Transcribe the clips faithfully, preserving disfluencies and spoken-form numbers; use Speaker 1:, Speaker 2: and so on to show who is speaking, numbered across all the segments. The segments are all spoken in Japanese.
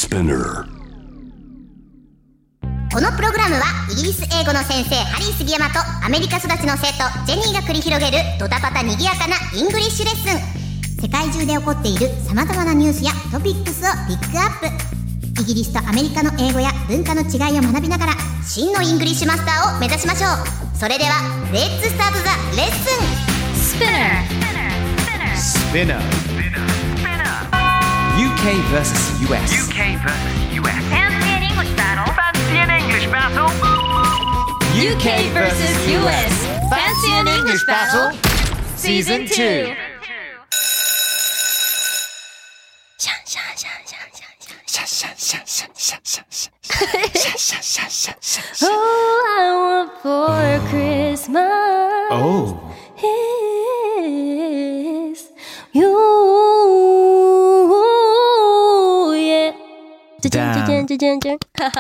Speaker 1: Spinner。
Speaker 2: このプログラムはイギリス英語の先生ハリー杉山とアメリカ育ちの生徒ジェニーが繰り広げるドタパタにぎやかなイングリッシュレッスン。世界中で起こっている様々なニュースやトピックスをピックアップ。イギリスとアメリカの英語や文化の違いを学びながら真のイングリッシュマスターを目指しましょう。それではレッツスタートザレッスン。Spinner
Speaker 3: Spinnerユーケー vs ユーエス
Speaker 4: ユーケー vs ユーエス Fancy an English battle Fancy an English battle
Speaker 3: ユーケー vs ユーエス Fancy an English battle Season ツー。
Speaker 2: シャンシャンシャンシャンシャンシャン
Speaker 3: シャンシャンシャンシャンシャンシャンシャンシャンシャンシャンシャンシャンシャン。
Speaker 5: All I want for Christmas
Speaker 3: Oh
Speaker 5: is you, yeah.
Speaker 3: Damn.
Speaker 5: Dun-dun-dun-dun-dun-dun.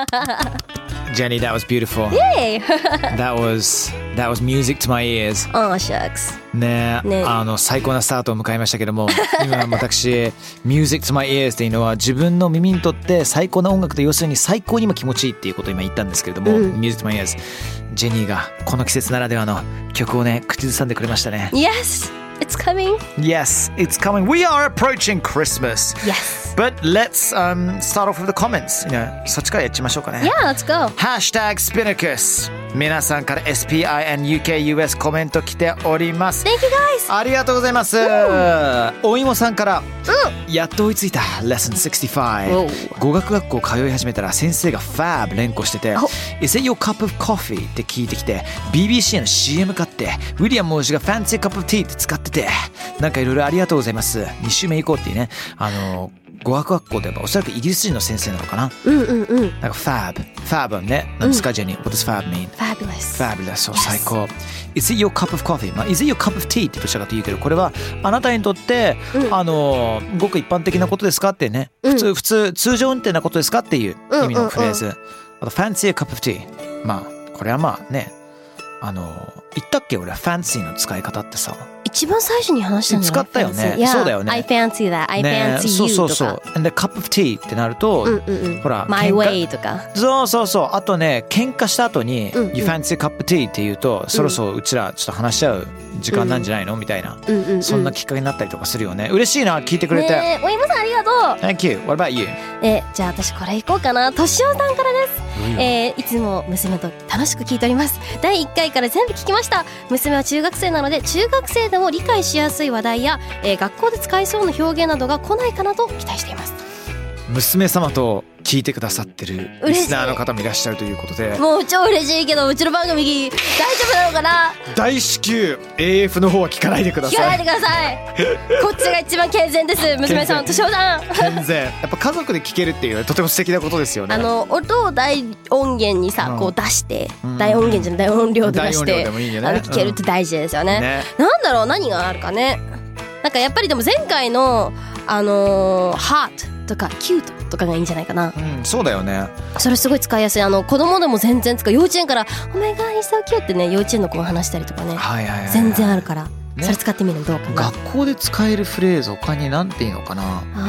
Speaker 3: Jenny, that was beautiful.
Speaker 5: Yay!
Speaker 3: That was that was music to my ears.
Speaker 5: Oh, shucks.
Speaker 3: ねえ、
Speaker 5: ね
Speaker 3: あの最高なスタートを迎えましたけども、今私 Music to my ears っていうのは自分の耳にとって最高な音楽と要するに最高にも気持ちいいっていうことを今言ったんですけれども、うん、Music to my ears。ジェニーがこの季節ならではの曲をね口ずさんでくれましたね。
Speaker 5: Yes, it's coming.
Speaker 3: Yes, it's coming. We are approaching Christmas.
Speaker 5: Yes.
Speaker 3: But let's um, start off with the comments. You know, そっちからやっちゃいましょうかね。
Speaker 5: Yeah, let's go.
Speaker 3: Hashtag Spinnacus。皆さんから エスピーアイエヌユーケーユーエス コメント来ております。
Speaker 5: Thank you guys.
Speaker 3: ありがとうございます。お芋さんから、うん、やっと追いついた レッスンろくじゅうご。語学学校通い始めたら先生が Fab 連呼してて、oh. Is it your cup of coffee? って聞いてきて ビービーシー の シーエム 買ってウィリアム王子が Fancy cup of tea って使ってて、なんかいろいろありがとうございます。に週目行こうっていうね、あの語学学校ではおそらくイギリス人の先生なのかな。
Speaker 5: うんうんうん。
Speaker 3: なんか Fab Fab ね、何ですか、ジェニー。What does Fab mean?
Speaker 5: Fabulous
Speaker 3: Fabulous、そう、最高。Is it your cup of coffee? まあ、Is it your cup of tea? ってどちらかと言うけど、これはあなたにとって、うん、あのごく一般的なことですかってね、普通、うん、普通通常運転なことですかっていう意味のフレーズ。うんうんうん、あと Fancy a cup of tea。まあこれはまあね、あの言ったっけ俺は Fancy の使い方ってさ。
Speaker 5: 一番最初に話したんだよね。
Speaker 3: 使ったよね。
Speaker 5: Yeah,
Speaker 3: そうだよね。
Speaker 5: I fancy that. I fancy
Speaker 3: ね、
Speaker 5: you
Speaker 3: そうそう
Speaker 5: と
Speaker 3: そう。
Speaker 5: か。
Speaker 3: で cup of tea ってなると、うんうんうん、ほら
Speaker 5: My way とか。
Speaker 3: そうそうそう。あとね、喧嘩した後に、うんうん、You fancy a cup of tea って言うと、そろそろうちらちょっと話し合う時間なんじゃないの、うん、みたいな、うんうんうん、そんなきっかけになったりとかするよね。嬉しいな、聞いてくれて。
Speaker 5: ねえ、おいもさんありがとう。
Speaker 3: Thank you. What about you?
Speaker 5: え、じゃあ私これいこうかな。としおさんからです。えー、いつも娘と楽しく聞いております。だいいっかいから全部聞きました。娘は中学生なので中学生でも理解しやすい話題や、えー、学校で使いそうな表現などが来ないかなと期待しています。
Speaker 3: 娘様と聞いてくださってるリスナーの方もいらっしゃるということで、
Speaker 5: もう超嬉しいけどうちの番組大丈夫なのかな。
Speaker 3: 大至急 エーエフ の方は聞かないでください。
Speaker 5: 聞かないでくださいこっちが一番健全です。娘さんとしょうさん
Speaker 3: 健全。やっぱ家族で聞けるっていうのはとても素敵なことですよね。
Speaker 5: あの音を大音源にさ、うん、こう出して、うん、大音源じゃない大音量で出して、いいね、あの聞けるって大事ですよね。うん、ね、なんだろう、何があるかね。なんかやっぱりでも前回のあのー、hot とか cute とかがいいんじゃないかな。
Speaker 3: うん、そうだよね。
Speaker 5: それすごい使いやすい。あの子供でも全然使う。幼稚園から「Oh my god, he's so cute」ってね、幼稚園の子が話したりとかね、はいはいはいはい、全然あるから、ね、それ使ってみるのどうかな。
Speaker 3: 学校で使えるフレーズ他に何ていいのかな。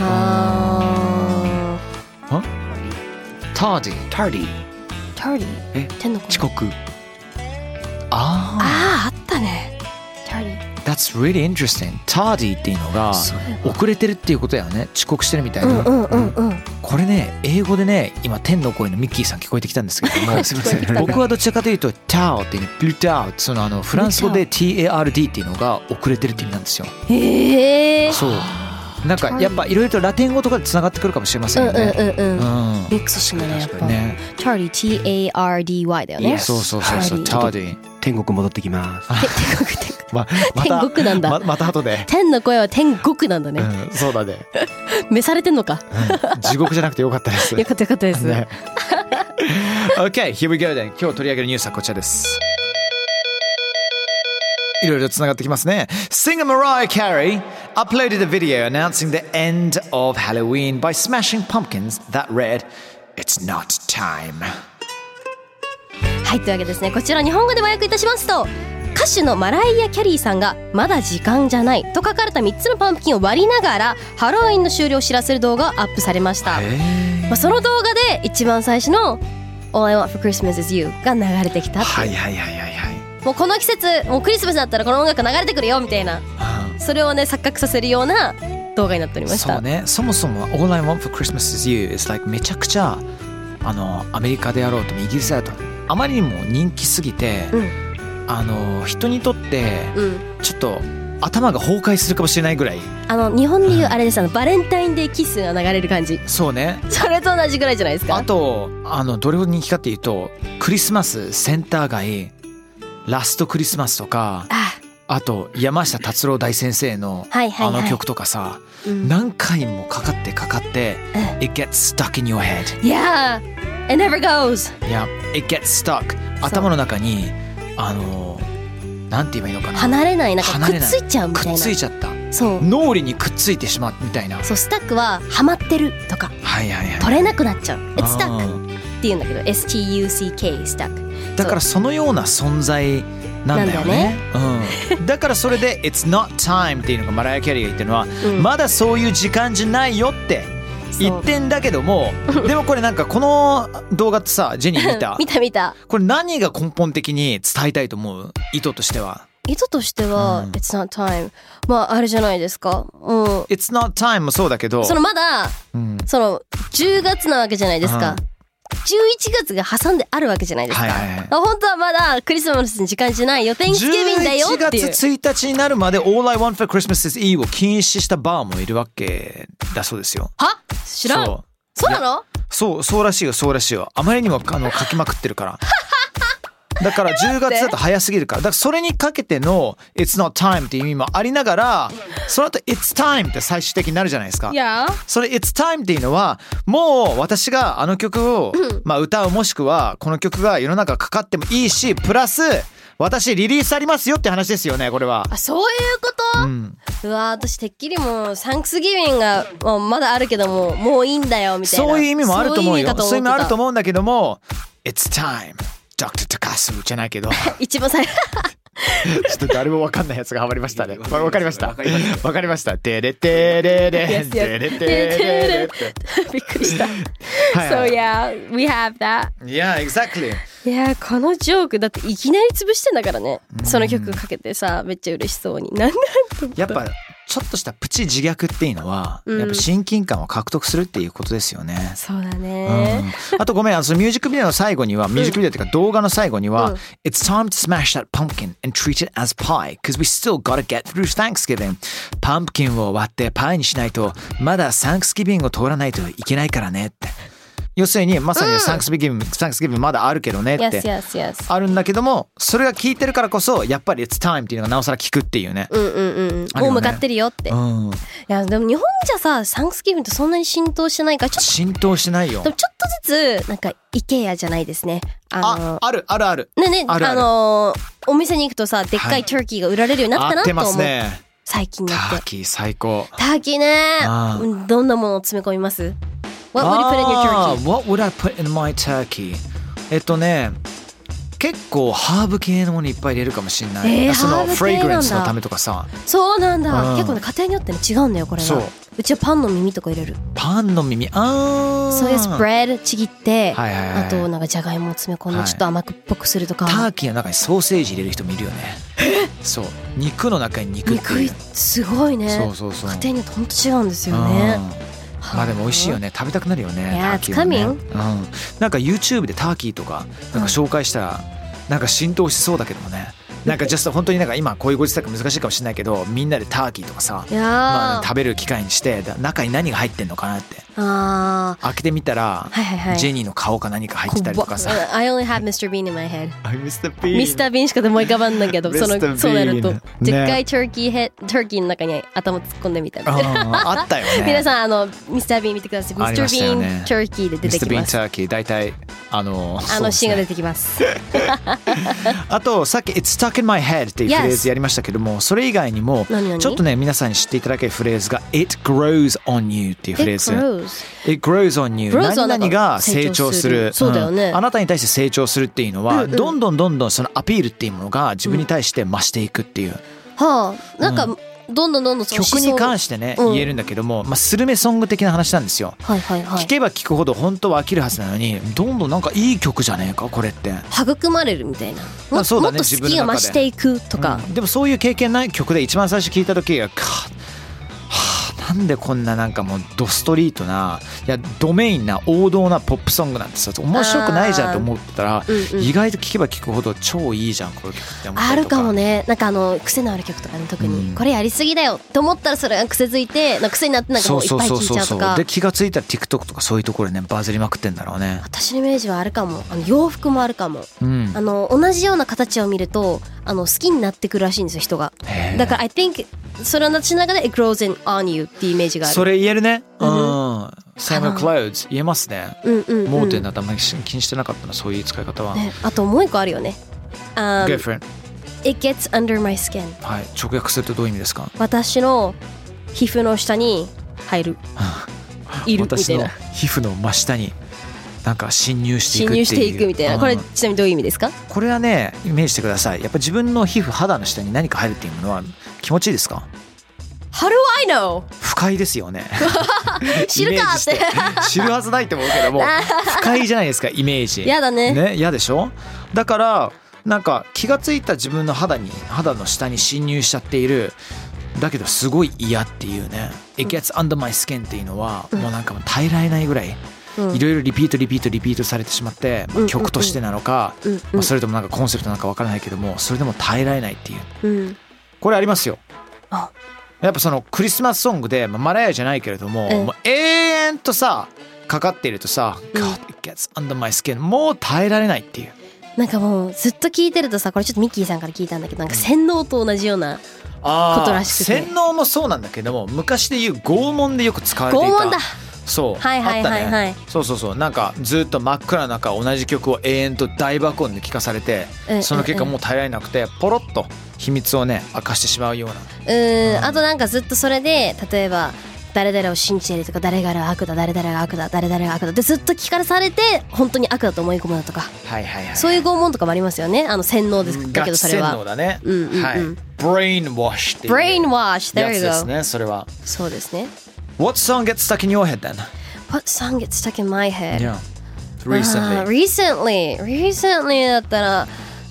Speaker 5: あ
Speaker 3: あターディターディ
Speaker 5: ターディ
Speaker 3: え
Speaker 5: 天の声
Speaker 3: 遅刻。
Speaker 5: あーあーあったね。ターディ
Speaker 3: That's really interesting. ターディっていうのが遅れてるっていうことだよね。遅刻してるみたいな、
Speaker 5: うんうんうんうん、
Speaker 3: これね英語でね今天の声のミッキーさん聞こえてきたんですけどもすいません僕はどちらかというとタオっていうプルタオ、そのあのフランス語で ティーエーアールディー っていうのが遅れてるって意味なんですよ。
Speaker 5: へー、
Speaker 3: そうなんかやっぱいろいろとラテン語とかでつながってくるかもしれませんよね。
Speaker 5: うんうんうんうん、ミックスしてねやっぱね。ターディ ティーエーアールディーワイ だよね。
Speaker 3: そうそうそうそうターディ。
Speaker 6: 天国戻ってきます。
Speaker 5: 天国天国、
Speaker 3: ま、また
Speaker 5: 天国なんだ。
Speaker 3: ま, また後で
Speaker 5: 天の声は天国なんだね、
Speaker 3: うん、そうだね
Speaker 5: 召されてんのか、
Speaker 3: うん、地獄じゃなくてよかったです
Speaker 5: よかったよかったです、ね、
Speaker 3: OK, here we go then. 今日取り上げるニュースはこちらです。いろいろつながってきますね。Singer Mariah Carey uploaded a video announcing the end of Halloween by smashing pumpkins that read It's not time。
Speaker 5: はい、というわけですね、こちら日本語で和訳いたしますと、 歌手のマライア・キャリーさんがまだ時間じゃないと書かれたみっつのパンプキンを割りながらハロウィンの終了を知らせる動画がアップされました。まあ、その動画で一番最初の All I want for Christmas is you が流れてきたっていう。
Speaker 3: はいはいはいはいはい。
Speaker 5: もうこの季節もうクリスマスだったらこの音楽流れてくるよみたいな、それをね錯覚させるような動画になっておりました。
Speaker 3: そうね、そもそも All I want for Christmas is you is like めちゃくちゃあのアメリカであろうともイギリスだとあまりにも人気すぎて、うん、あの人にとってちょっと頭が崩壊するかもしれないぐらい、
Speaker 5: あの日本でいうあれです、あのバレンタインデーキスが流れる感じ。そうね、それと同じぐらいじゃないですか。
Speaker 3: あとあのどれほど人気かっていうと、クリスマスセンター街ラストクリスマスとか、 あ, あと山下達郎大先生のあの曲とかさ、うん、何回もかかってかかって、うん、It gets stuck in your head.
Speaker 5: Yeah, it never goes.
Speaker 3: Yeah, it gets stuck. 頭の中にあのなんて言えばいいのかな、
Speaker 5: 離れない、なんかくっついちゃうみたいな。
Speaker 3: くっついちゃった。
Speaker 5: そう、
Speaker 3: 脳裏にくっついてしまうみたいな。
Speaker 5: そう、スタックはハマってるとか、
Speaker 3: はいはいはい、
Speaker 5: 取れなくなっちゃう。It's stuckって言うんだけど エスティーユーシーケー stuck。
Speaker 3: だからそのような存在なんだよね。うん、だからそれで It's not time っていうのがマライア・キャリーが言ってるのは、うん、まだそういう時間じゃないよって言ってんだけども、でもこれなんかこの動画ってさ、ジェニー見た
Speaker 5: 見た見た。
Speaker 3: これ何が根本的に伝えたいと思う？意図としては。
Speaker 5: 意図としては、うん、It's not time。まああれじゃないですか。うん。
Speaker 3: It's not time もそうだけど、
Speaker 5: そのまだ、うん、そのじゅうがつなわけじゃないですか。うん、じゅういちがつが挟んであるわけじゃないですか。はいはいはい、本当はまだクリスマスの時間じゃないよ。天気ケビンだよっていう。
Speaker 3: じゅういちがつついたちになるまで All I want for Christmas is you を禁止したバーもいるわけだそうですよ。
Speaker 5: は？知らん。そう、そうなの？
Speaker 3: そう、そうらしいよ、そうらしいよ。あまりにもあの書きまくってるから。だからじゅうがつだと早すぎるから。だからそれにかけての It's not time っていう意味もありながら、その後 It's time って最終的になるじゃないですか。
Speaker 5: いや。
Speaker 3: それ It's time っていうのは、もう私があの曲を、まあ、歌う、もしくはこの曲が世の中かかってもいいし、プラス私リリースありますよって話ですよね、これは。
Speaker 5: あ、そういうこと？うん、うわ、私てっきりもうサンクスギビングがもうまだあるけども、もういいんだよみたいな。
Speaker 3: そういう意味もあると思うよ。そういう意味あると思うんだけども、It's timeドクター Takasu じゃないけど
Speaker 5: 一番最後
Speaker 3: ちょっと誰も分かんないやつがハマりましたね。分かりました分かりました。テレテレレテレテレレ
Speaker 5: びっくりした。So yeah, we have that.
Speaker 3: Yeah, exactly.
Speaker 5: いや、このジョークだっていきなり潰してんだからね。その曲かけてさ、めっちゃ嬉しそうに。なんなん
Speaker 3: やっぱちょっとしたプチ自虐っていうのは、うん、やっぱ親近感を獲得するっていうことですよね。
Speaker 5: そうだね、
Speaker 3: うん、あとごめん、あのミュージックビデオの最後には、ミュージックビデオっていうか動画の最後には、うん、It's time to smash that pumpkin and treat it as pie because we still gotta get through Thanksgiving。 パンプキンを割ってパイにしないとまだサンクスギビングを通らないといけないからねって。要するにまさにサンクスギビング、サンクスギビングまだあるけどねって、
Speaker 5: yes, yes, yes.
Speaker 3: あるんだけども、それが聞いてるからこそやっぱり It's time っていうのがなおさら聞くっていうね。
Speaker 5: うんうんうん。もう向かってるよって。うん、いやでも日本じゃさ、サンクスギビングってそんなに浸透してないから、ちょっと
Speaker 3: 浸透してないよ。
Speaker 5: でもちょっとずつなんかイケアじゃないですね。
Speaker 3: あのあ、あるあるある。
Speaker 5: ねね、あるある、あのお店に行くとさ、でっかいターキーが売られるようになったなと思う。合ってますね。最近になって。
Speaker 3: ターキー最高。
Speaker 5: ターキーね。どんなものを詰め込みます？ What would you put in your turkey?
Speaker 3: What would I put in my turkey? えっとね、結構ハーブ系のものいっぱい入れるかもしれない。
Speaker 5: えー、
Speaker 3: そのフレグランスのため
Speaker 5: と
Speaker 3: かさ。
Speaker 5: そうなんだ、うん、結構ね家庭によってね違うんだよこれは。そう、うちはパンの耳とか入れる。
Speaker 3: パンの耳、ああ。
Speaker 5: そういうスプレッドちぎって、
Speaker 3: はいはいはい、
Speaker 5: あとなんかじゃがいもを詰め込んでちょっと甘くっぽくするとか、
Speaker 3: はい、ターキーの中にソーセージ入れる人もいるよね。そう、肉の中に肉っていう。
Speaker 5: 肉すごいね。
Speaker 3: そうそうそう。
Speaker 5: 家庭によってほんと違うんですよね。
Speaker 3: まあでも美味しいよね。食べたくなるよね。
Speaker 5: Yeah,
Speaker 3: ターキーね、
Speaker 5: うん、
Speaker 3: なんか YouTube でターキーとかなんか紹介したらなんか浸透しそうだけどもね。なんかジャスト本当になんか今こういうご時世が難しいかもしれないけど、みんなでターキーとかさ、まあ、食べる機会にして中に何が入ってんのかなって
Speaker 5: あ
Speaker 3: 開けてみたら、はいはいはい、ジェニーの顔か何か入ってたりとかさ。
Speaker 5: I only have ミスター Bean in my head。
Speaker 3: ミスター Bean
Speaker 5: ミスター Bean しか思い浮かばんだけどそのそうなると、ね、でっかいターキーヘッターキーの中に頭突っ込んでみたいな。
Speaker 3: あったよね。
Speaker 5: 皆さんあのミスター Bean 見てください。ミスター Bean ターキーで出てきます。ミスター Bean ターキー
Speaker 3: 大体あの
Speaker 5: あのシーンが出てきます。
Speaker 3: あとさっき It's stuck stuck in my head っていうフレーズやりましたけども、それ以外にも
Speaker 5: 何々
Speaker 3: ちょっとね皆さんに知っていただけるフレーズが It grows on you っていうフレーズ。
Speaker 5: It grows
Speaker 3: It grows on you。
Speaker 5: grows はなんか
Speaker 3: 何々が成長する。
Speaker 5: そうだよね、
Speaker 3: うん、あなたに対して成長するっていうのは、
Speaker 5: うんうん、
Speaker 3: どんどんどんどんそのアピールっていうものが自分に対して増していくっていう、
Speaker 5: はあ、なんか、うん、どんどんどんどんその
Speaker 3: 曲に関してね、うん、言えるんだけども、まあ、スルメソング的な話なんですよ。
Speaker 5: はいはいはい。
Speaker 3: 聞けば聞くほど本当は飽きるはずなのに、どんどんなんかいい曲じゃねえかこれって。
Speaker 5: 育まれるみたいな。
Speaker 3: まあそうだね、
Speaker 5: もっと好きが増していくとか、
Speaker 3: うん、でもそういう経験ない曲で一番最初聞いた時が、なんでこんななんかもうドストリートな、いやドメインな王道なポップソングなんてさ面白くないじゃんと思ったら、うんうん、意外と聴けば聴くほど超いいじゃんこの曲って思ったりとか。
Speaker 5: あるかもね。なんかあの癖のある曲とかね、特に、うん、これやりすぎだよと思ったらそれが癖づいてなんか癖になってなんかもういっぱい聴いちゃうとか
Speaker 3: で、気がついたら TikTok とかそういうところでねバズりまくってんだろうね。
Speaker 5: 私のイメージはあるかも。あの洋服もあるかも、うん、あの同じような形を見るとあの好きになってくるらしいんですよ人が。だから I think それをしながら It grows in on you っていうイメージがある。
Speaker 3: それ言えるね。うん。Same with clothes 言えますね。
Speaker 5: うんうん、うん。
Speaker 3: 盲点だったらあんまり気にしてなかったなそういう使い方は。
Speaker 5: ね、あともう一個あるよね。Um,
Speaker 3: Go for it.
Speaker 5: It gets under my skin。
Speaker 3: はい。直訳するとどういう意味ですか？
Speaker 5: 私の皮膚の下に入る。いるみたいな。
Speaker 3: 私の皮膚の真下に。なんか侵入していくっていう。
Speaker 5: 侵入していくみたいな。これちなみにどういう意味ですか？
Speaker 3: これはねイメージしてください。やっぱ自分の皮膚肌の下に何か入るっていうものは気持ちいいですか？
Speaker 5: How do I know？
Speaker 3: 不快ですよね。
Speaker 5: 知るかって
Speaker 3: 知るはずないと思うけども不快じゃないですかイメージ。
Speaker 5: やだね。
Speaker 3: ね、嫌でしょ。だからなんか気がついた自分の肌に肌の下に侵入しちゃっている。だけどすごい嫌っていうね。It gets under my skin っていうのはもうなんかもう耐えられないぐらい。いろいろリピートリピートリピートされてしまって、まあ、曲としてなのか、うんうんうんまあ、それともなんかコンセプトなのか分からないけどもそれでも耐えられないっていう、うん、これありますよ。あやっぱそのクリスマスソングで、まあ、マライアじゃないけれども、うん、もう永遠とさかかっているとさ、うん、God it gets under my skin もう耐えられないっていう。
Speaker 5: なんかもうずっと聞いてるとさこれちょっとミッキーさんから聞いたんだけどなんか洗脳と同じようなことらしくて。
Speaker 3: 洗脳もそうなんだけども昔で言う拷問でよく使われていた。
Speaker 5: 拷問だ。
Speaker 3: そう、
Speaker 5: はいはいはいはい、
Speaker 3: あったね。そうそうそうなんかずっと真っ暗な中同じ曲を永遠と大爆音で聴かされて、うん、その結果もう耐えられなくてポロッと秘密をね明かしてしまうような。
Speaker 5: うん、うん、あとなんかずっとそれで例えば誰々を信じているとか誰々が悪だ誰々が悪だ誰々が悪だってずっと聞かされて本当に悪だと思い込むだとか、
Speaker 3: はいはいはい、
Speaker 5: そういう拷問とかもありますよね。あの洗脳ですだけどそれは
Speaker 3: 洗脳だね、
Speaker 5: うんうんうん
Speaker 3: はい、brainwash っていう
Speaker 5: brainwash there
Speaker 3: や
Speaker 5: you
Speaker 3: つ
Speaker 5: go
Speaker 3: ですね。それは
Speaker 5: そうですね。
Speaker 3: What song gets stuck in your head then?
Speaker 5: What song gets stuck in my head?
Speaker 3: Yeah recently、uh,
Speaker 5: recently recently だったら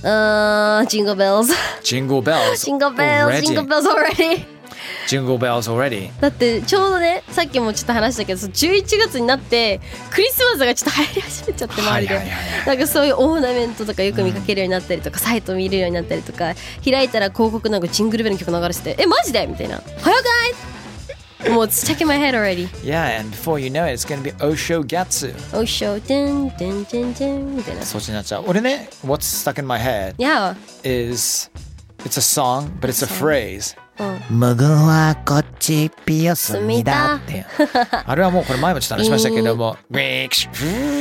Speaker 5: uh, Jingle Bells
Speaker 3: Jingle Bells
Speaker 5: Jingle Bells
Speaker 3: already.
Speaker 5: Jingle Bells already
Speaker 3: Jingle Bells already
Speaker 5: だってちょうどねさっきもちょっと話したけどじゅういちがつになってクリスマスがちょっと流行り始めちゃって周りで、はいはいはいはい、なんかそういうオーナメントとかよく見かけるようになったりとか、うん、サイト見るようになったりとか開いたら広告なんかジングルベルの曲流れててえマジでみたいな早くないもう it's stuck in my head already.
Speaker 3: Yeah, and before you know it, it's going to be Osho Gatsu.
Speaker 5: Osho, dun, dun, dun, dun, みたいな。
Speaker 3: そっちになっちゃう。俺ね、What's stuck in my head
Speaker 5: yeah.
Speaker 3: is, it's a song, but it's a phrase.
Speaker 2: むぐはこっちピヨスミだって。
Speaker 3: あれはもうこれ前もちょっと話しましたけども、グリークシュ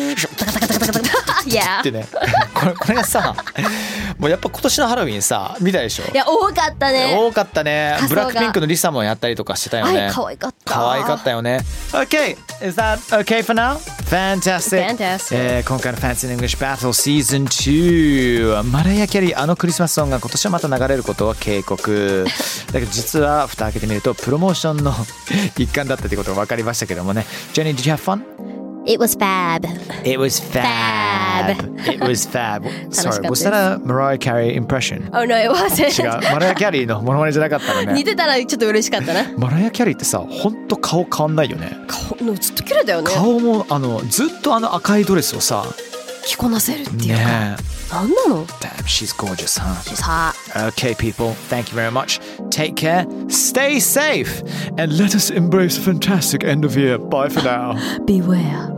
Speaker 3: ってね、これこれがさ、もうやっぱ今年のハロウィンさ見たでしょ。
Speaker 5: いや多かったね。
Speaker 3: 多かったね。ブラックピンクのリサもやったりとかしてたよね。
Speaker 5: 可愛かった。
Speaker 3: 可愛かったよね。Okay, is that okay for now? Fantastic.
Speaker 5: Fantastic.
Speaker 3: えー、今回の Fancy in English Battle Season ツー、マライア・キャリーあのクリスマスソングが今年はまた流れることを警告。だけど実は蓋開けてみるとプロモーションの一環だったということが分かりましたけどもね。Jenny, did you have fun?It
Speaker 2: was fab.
Speaker 3: It was fab. It was fab. Sorry, was that a Mariah Carey impression?
Speaker 5: Oh no, it wasn't.
Speaker 3: 違う、マライア・キャリーのモノマネじゃなかったのね。
Speaker 5: 似てたらちょっと嬉しかったな。
Speaker 3: マライア・キャリーってさ、ほんと顔変わんないよね。
Speaker 5: 顔ずっと綺麗だよね。
Speaker 3: 顔もあのずっとあの赤いドレスをさ
Speaker 5: 着こなせるっていうか。ねなんなの
Speaker 3: Damn, she's gorgeous, huh?
Speaker 5: She's hot.
Speaker 3: Okay, people, thank you very much. Take care, stay safe, and let us embrace a fantastic end of year. Bye for now.
Speaker 5: Beware.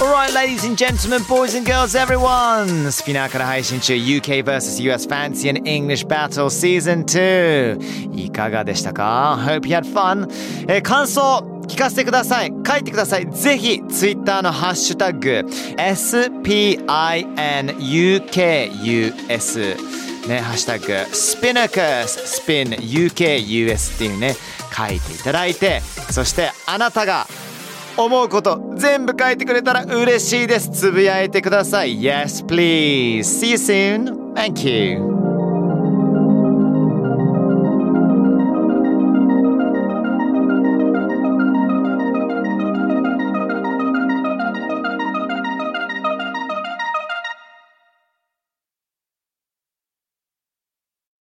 Speaker 3: Alright, ladies and gentlemen, boys and girls, everyone! スピナーから配信中 ユーケー vs ユーエス Fancy and English Battle Season ツーいかがでしたか？ Hope you had fun、えー、感想聞かせてください。書いてください。ぜひ Twitter のハッシュタグ エスピアイエヌユーケーユーエス ね、ハッシュタグ Spinnacus Spin ユーケーユーエス っていうね書いていただいて、そしてあなたが思うこと全部書いてくれたら嬉しいです。つぶやいてください。 Yes please. See you soon. Thank you.